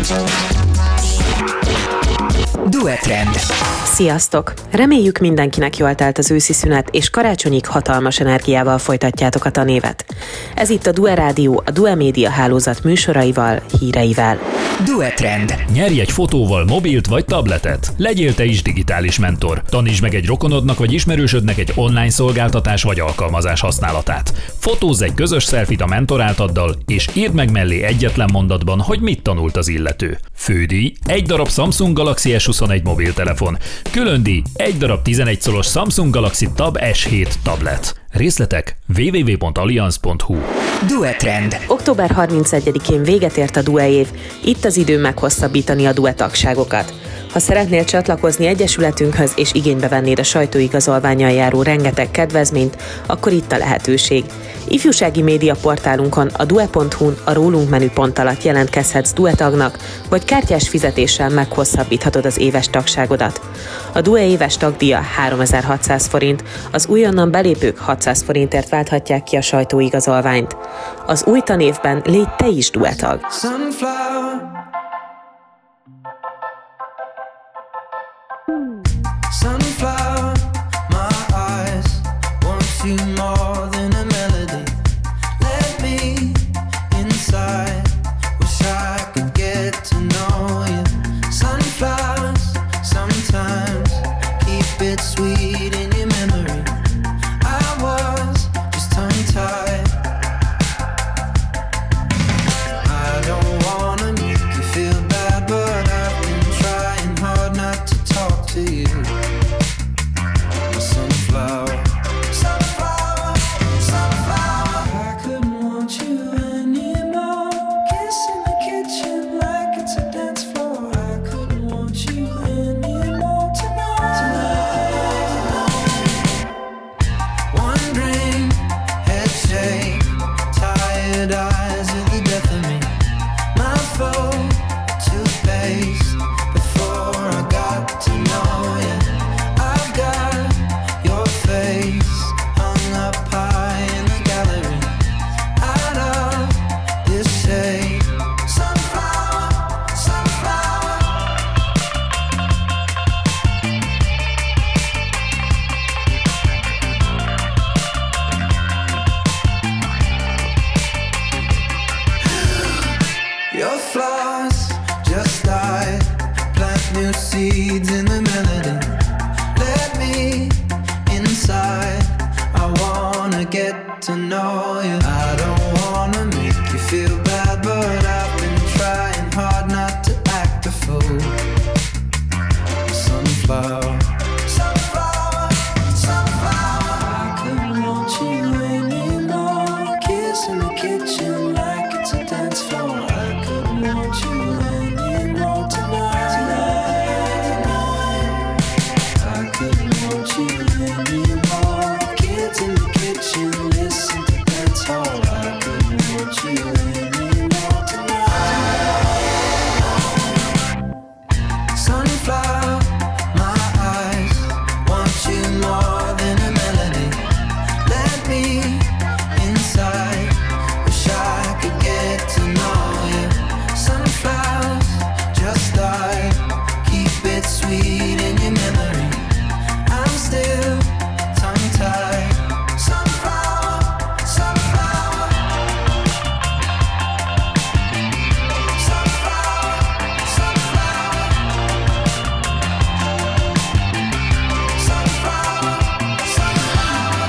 Duetrend. Sziasztok! Reméljük mindenkinek jól telt az őszi szünet, és karácsonyig hatalmas energiával folytatjátok a tanévet. Ez itt a Due Rádió, a Due Média hálózat műsoraival, híreivel. Duetrend. Nyerj egy fotóval mobilt vagy tabletet. Legyél te is digitális mentor. Tanítsd meg egy rokonodnak vagy ismerősödnek egy online szolgáltatás vagy alkalmazás használatát. Fotózz egy közös selfit a mentoráltaddal, és írd meg mellé egyetlen mondatban, hogy mit tanult az illető. Fődíj: egy darab Samsung Galaxy S21 mobiltelefon. Különdíj: egy darab 11 szolos Samsung Galaxy Tab S7 tablet. Részletek www.allianz.hu. Duetrend. Október 31-én véget ért a Due év, itt az idő meghosszabbítani a Due tagságokat. Ha szeretnél csatlakozni egyesületünkhöz és igénybe vennéd a sajtóigazolvánnyal járó rengeteg kedvezményt, akkor itt a lehetőség. Ifjúsági média portálunkon, a due.hu-n a Rólunk menüpont alatt jelentkezhetsz Due tagnak, vagy kártyás fizetéssel meghosszabbíthatod az éves tagságodat. A Due éves tagdíja 3600 forint, az újonnan belépők 600 forintért válthatják ki a sajtóigazolványt. Az új tanévben légy te is Due tag. Sunflower, my eyes want you more than a melody. Let me inside, wish I could get to know you. Sunflowers, sometimes keep it sweet in your memory. I was just tongue-tied. I don't wanna make you feel bad, but I've been trying hard not to talk to you. Your flaws just died. Plant new seeds in the melody. Let me inside. I wanna get to know you. I don't wanna make you feel bad, but I've been trying hard not to act a fool. Sunflower, sunflower, sunflower. I couldn't want you anymore. Kiss in the kitchen like it's a dance floor. Want you anymore tonight. I couldn't want you anymore. Kids in the kitchen, listen to dance hall. I couldn't want you anymore tonight. Sunflower, my eyes want you more than a melody. Let me inside, wish I could get to know you. Sunflowers just died, keep it sweet in your memory. I'm still tongue-tied. Sunflower, sunflower, sunflower, sunflower, sunflower, sunflower.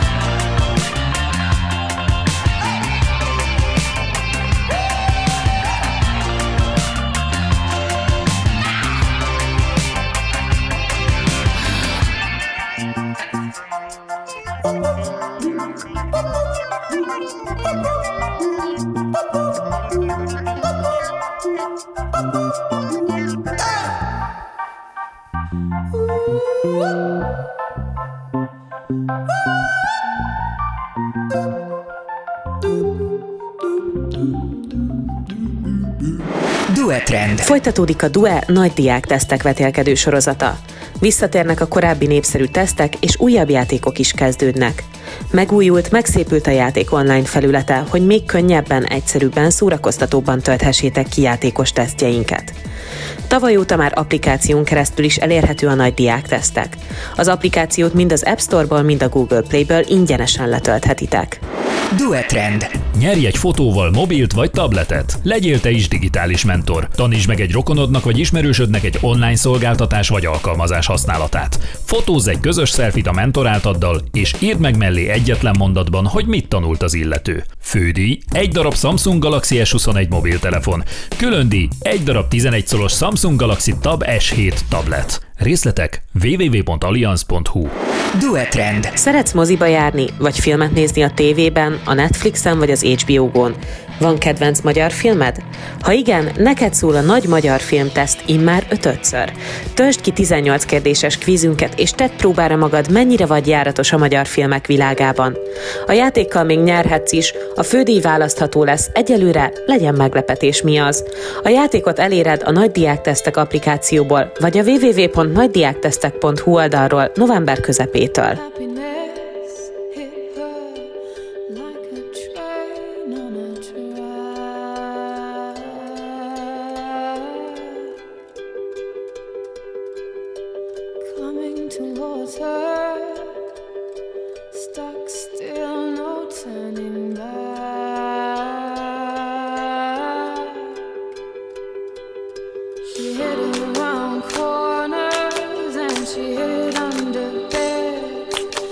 Duetrend. Folytatódik a Due nagy diáktesztek vetélkedő sorozata. Visszatérnek a korábbi népszerű tesztek, és újabb játékok is kezdődnek. Megújult, megszépült a játék online felülete, hogy még könnyebben, egyszerűbben, szórakoztatóbban tölthessétek ki játékos tesztjeinket. Tavaly óta már applikáción keresztül is elérhető a nagy diáktesztek. Az applikációt mind az App Store-ból, mind a Google Play-ből ingyenesen letölthetitek. Duetrend. Nyerj egy fotóval mobilt vagy tabletet. Legyél te is digitális mentor. Tanítsd meg egy rokonodnak vagy ismerősödnek egy online szolgáltatás vagy alkalmazás használatát. Fotózz egy közös selfit a mentor áltaddal, és írd meg mellé egyetlen mondatban, hogy mit tanult az illető. Fődíj: egy darab Samsung Galaxy S21 mobiltelefon. Különdíj: egy darab 11 szolos Samsung Galaxy Tab S7 tablet. Részletek www.allianz.hu. Duetrend. Szeretsz moziba járni, vagy filmet nézni a tévében, a Netflixen vagy az HBO-gon? Van kedvenc magyar filmed? Ha igen, neked szól a nagy magyar filmteszt immár 5-ször. Töltsd ki 18 kérdéses kvízünket, és tedd próbára magad, mennyire vagy járatos a magyar filmek világában. A játékkal még nyerhetsz is, a fődíj választható lesz, egyelőre legyen meglepetés, mi az. A játékot eléred a Nagy Diáktesztek applikációból, vagy a www.nagydiáktesztek.hu oldalról november közepétől. Stuck still, no turning back. She hid around corners and she hid under beds.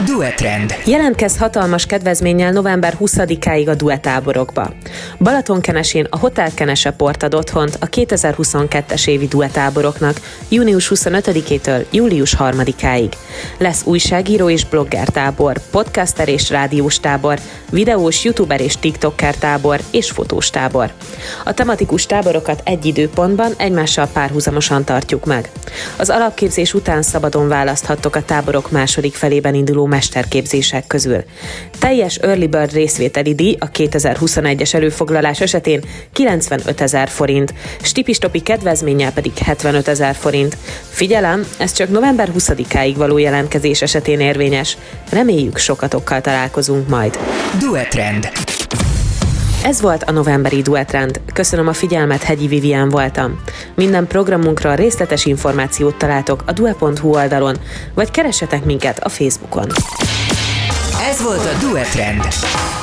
Duetrend. Jelentkezz hatalmas kedvezménnyel november 20-áig a duetáborokba. Balatonkenesén a Hotel Kenese Port ad otthont a 2022-es évi duetáboroknak június 25-től július 3-áig. Lesz újságíró és blogger tábor, podcaster és rádiós tábor, videós, youtuber és tiktoker tábor és fotós tábor. A tematikus táborokat egy időpontban egymással párhuzamosan tartjuk meg. Az alapképzés után szabadon választhattok a táborok második felében induló mesterképzések közül. Teljes Early Bird részvételi díj a 2021-es előfoglalás esetén 95 000 forint, stipistopi kedvezménnyel pedig 75 000 forint. Figyelem, ez csak november 20-áig való jelentkezés esetén érvényes. Reméljük, sokatokkal találkozunk majd. Duetrend. Ez volt a novemberi Duetrend. Köszönöm a figyelmet, Hegyi Vivien voltam. Minden programunkra részletes információt találtok a due.hu oldalon, vagy keressetek minket a Facebookon. Ez volt a Duetrend.